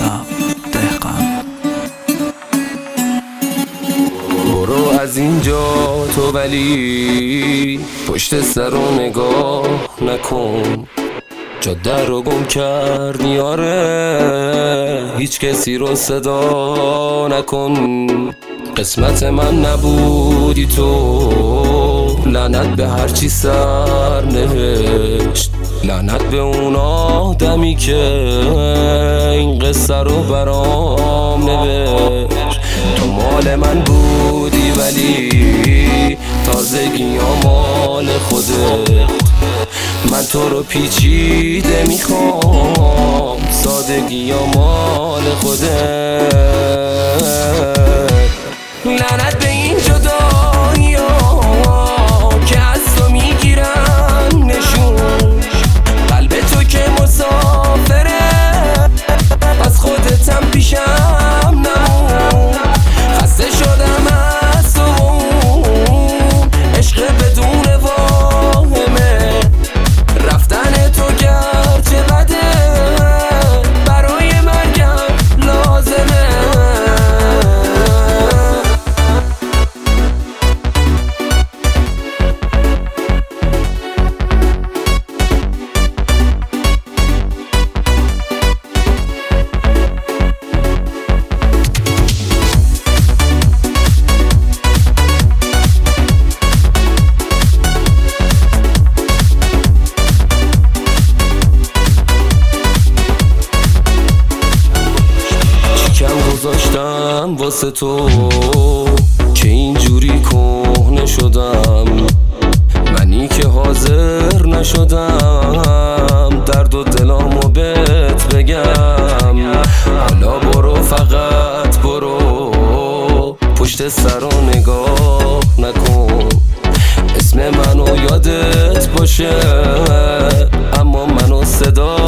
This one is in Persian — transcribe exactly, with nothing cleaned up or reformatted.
شهاب دهقان. برو از اینجا تو، ولی پشت سر رو نگاه نکن. جاده رو گم کردی آره، هیچ کسی رو صدا نکن. قسمت من نبودی تو، لعنت به هرچی سر نهشت. لعنت به اون آدمی که این قصه رو برام نوشت. تو مال من بودی ولی تازگی ها مال خودت. من تو رو پیچیده میخوام، سادگی ها مال خودت. لعنت به این جدایی ها که از تو میگیرن نشون. قلب تو که مسافره، از خودتم پیشم نمون. خسته شدم از تو، عشق بدون واهمه. رفتن تو گرچه بده، برای مرگم لازمه. گذاشتم واسه تو که اینجوری کهنه شدم. منی که حاضر نشدم درد و دلامو بهت بگم. حالا برو، فقط برو، پشت سر رو نگاه نکن. اسم منو یادت باشه، اما منو صدا